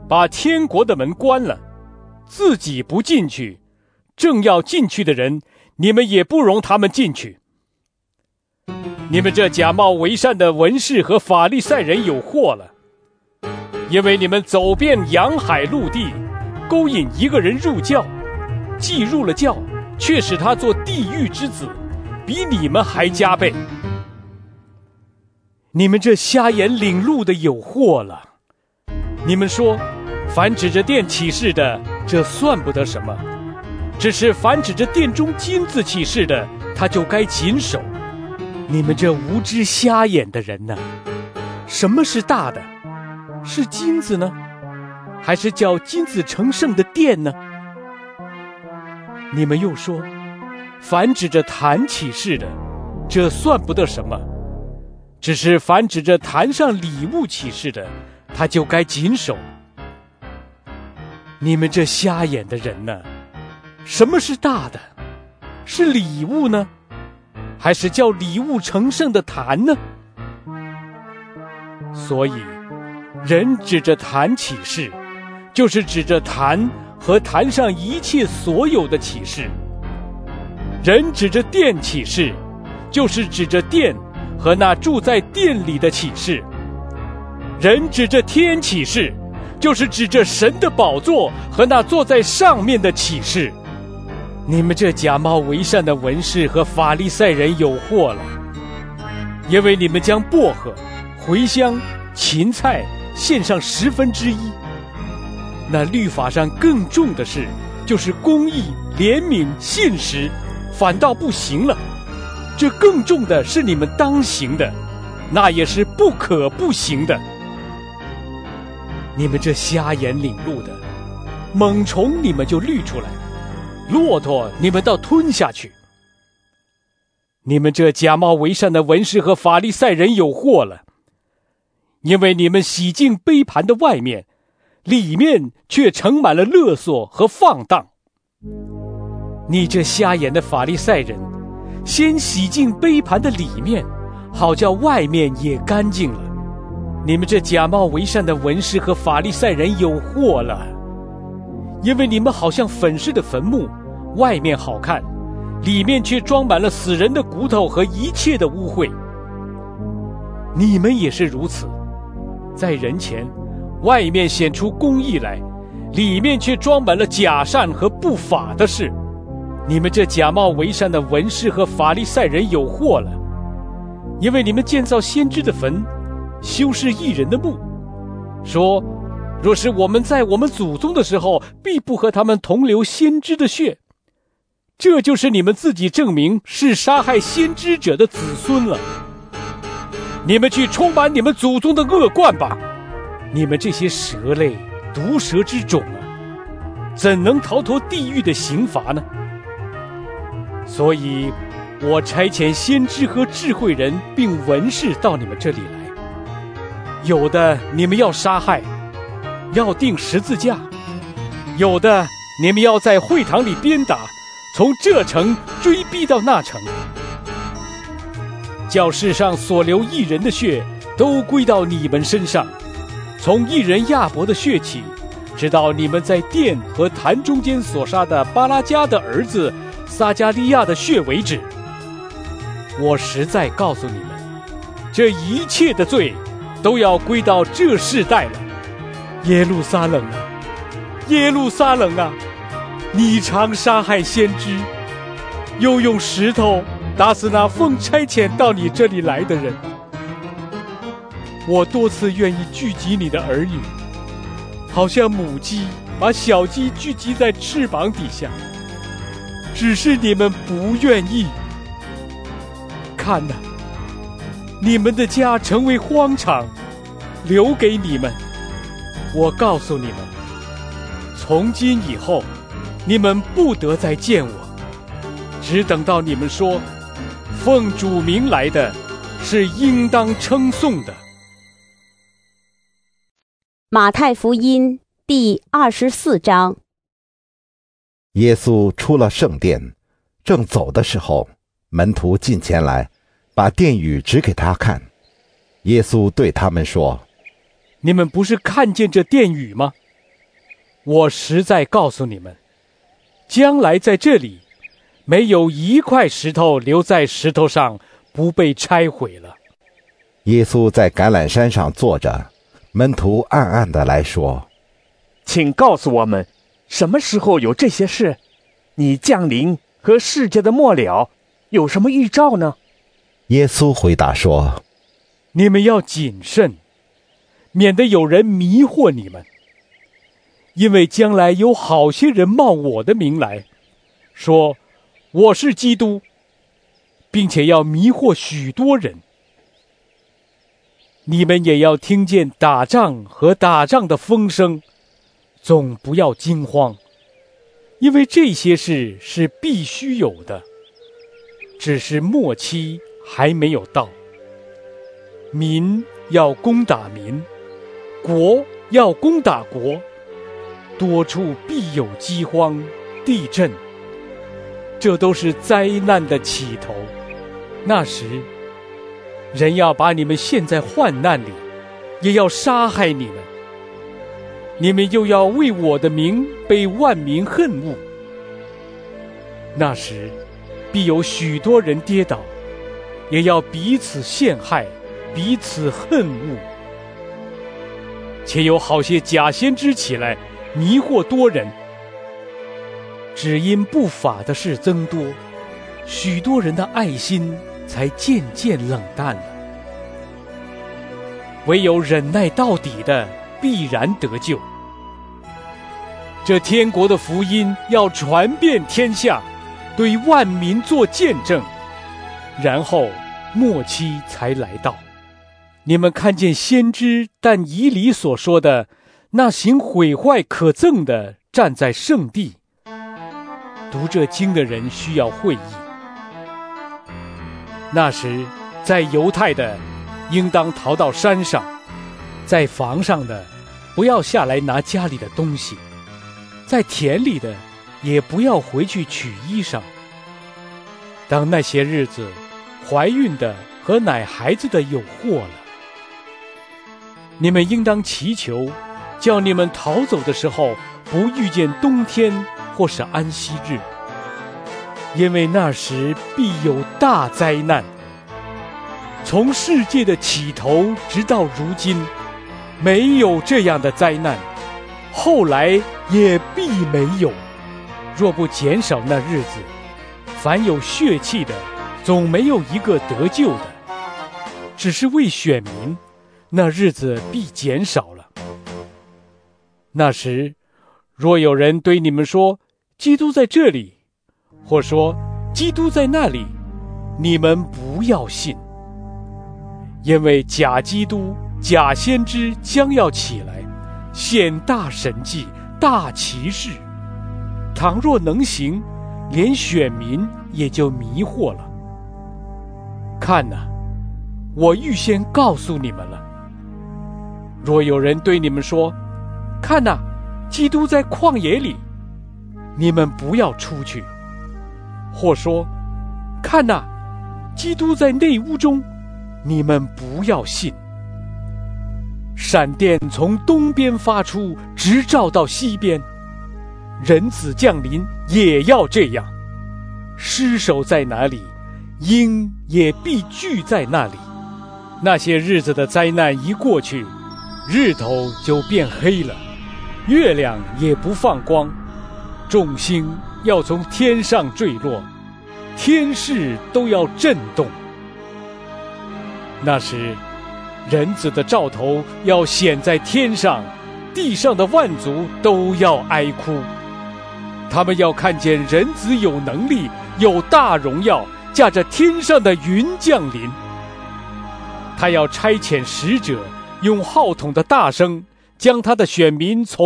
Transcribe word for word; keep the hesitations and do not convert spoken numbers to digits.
把天国的门关了，自己不进去，正要进去的人，你们也不容他们进去。你们这假冒为善的文士和法利赛人有祸了，因为你们走遍洋海陆地，勾引一个人入教，既入了教，却使他做地狱之子，比你们还加倍。你们这瞎眼领路的有祸了！你们说，凡指着殿起誓的，这算不得什么；只是凡指着殿中金子起誓的，他就该谨守。你们这无知瞎眼的人呢？什么是大的？是金子呢，还是叫金子成圣的殿呢？你们又说，凡指着坛起誓的，这算不得什么；只是凡指着坛上礼物起誓的，他就该谨守。你们这瞎眼的人呢？什么是大的？是礼物呢，还是叫礼物成圣的坛呢？所以人指着坛起誓，就是指着坛和坛上一切所有的启示；人指着殿起誓，就是指着殿和那住在殿里的启示；人指着天起誓，就是指着神的宝座和那坐在上面的启示。你们这假冒为善的文士和法利赛人有祸了，因为你们将薄荷、茴香、芹菜献上十分之一，那律法上更重的事，就是公义、怜悯、信实，反倒不行了。这更重的是你们当行的，那也是不可不行的。你们这瞎眼领路的，猛虫你们就滤出来，骆驼你们倒吞下去。你们这假冒为善的文士和法利赛人有祸了，因为你们洗净杯盘的外面，里面却盛满了勒索和放荡。你这瞎眼的法利赛人，先洗净杯盘的里面，好叫外面也干净了。你们这假冒为善的文士和法利赛人有祸了，因为你们好像粉饰的坟墓，外面好看，里面却装满了死人的骨头和一切的污秽。你们也是如此，在人前外面显出公义来，里面却装满了假善和不法的事。你们这假冒为善的文士和法利赛人有祸了，因为你们建造先知的坟，修饰义人的墓，说若是我们在我们祖宗的时候，必不和他们同流先知的血。这就是你们自己证明是杀害先知者的子孙了。你们去充满你们祖宗的恶贯吧！你们这些蛇类、毒蛇之种啊，怎能逃脱地狱的刑罚呢？所以我差遣先知和智慧人并文士到你们这里来，有的你们要杀害，要钉十字架；有的你们要在会堂里鞭打，从这城追逼到那城，叫世上所流义人的血都归到你们身上，从义人亚伯的血起，直到你们在殿和坛中间所杀的巴拉迦的儿子撒加利亚的血为止。我实在告诉你们，这一切的罪都要归到这世代了。耶路撒冷啊，耶路撒冷啊，你常杀害先知，又用石头打死那奉差遣到你这里来的人。我多次愿意聚集你的儿女，好像母鸡把小鸡聚集在翅膀底下，只是你们不愿意。看哪，你们的家成为荒场，留给你们。我告诉你们，从今以后，你们不得再见我，只等到你们说，奉主名来的是应当称颂的。 马太福音第二十四章。 耶稣出了圣殿，正走的时候，门徒近前来，把殿宇指给他看。耶稣对他们说： 你们不是看见这殿宇吗？ 我实在告诉你们，将来在这里，没有一块石头留在石头上不被拆毁了。” 耶稣在橄榄山上坐着，门徒暗暗地来说：“ 请告诉我们，什么时候有这些事？你降临和世界的末了有什么预兆呢？” 耶稣回答说：“ 你们要谨慎，免得有人迷惑你们。因为将来有好些人冒我的名来，说我是基督，并且要迷惑许多人。你们也要听见打仗和打仗的风声，总不要惊慌，因为这些事是必须有的，只是末期还没有到。民要攻打民，国要攻打国，多处必有饥荒、地震，这都是灾难的起头。那时，人要把你们陷在患难里，也要杀害你们。你们又要为我的名被万民恨恶。那时，必有许多人跌倒，也要彼此陷害，彼此恨恶。且有好些假先知起来，迷惑多人。只因不法的事增多，许多人的爱心才渐渐冷淡了。唯有忍耐到底的，必然得救。这天国的福音要传遍天下，对万民做见证，然后末期才来到。你们看见先知但以理所说的那行毁坏可憎的站在圣地，读这经的人需要会意。那时，在犹太的应当逃到山上，在房上的不要下来拿家里的东西，在田里的也不要回去取衣裳。当那些日子，怀孕的和奶孩子的有祸了。你们应当祈求，叫你们逃走的时候不遇见冬天或是安息日，因为那时必有大灾难。从世界的起头直到如今，没有这样的灾难，后来也必没有。若不减少那日子，凡有血气的，总没有一个得救的。只是为选民，那日子必减少了。那时，若有人对你们说，基督在这里，或说基督在那里，你们不要信。因为假基督、假先知将要起来，显大神迹、大奇事。倘若能行，连选民也就迷惑了。看哪，我预先告诉你们了。若有人对你们说，看哪，基督在旷野里，你们不要出去；或说，看哪，基督在内屋中，你们不要信。闪电从东边发出，直照到西边，人子降临也要这样。尸首在哪里，鹰也必聚在那里。那些日子的灾难一过去，日头就变黑了，月亮也不放光，众星要从天上坠落，天势都要震动。那时，人子的兆头要显在天上，地上的万族都要哀哭。他们要看见人子有能力，有大荣耀，驾着天上的云降临。他要差遣使者，用号筒的大声，将他的选民从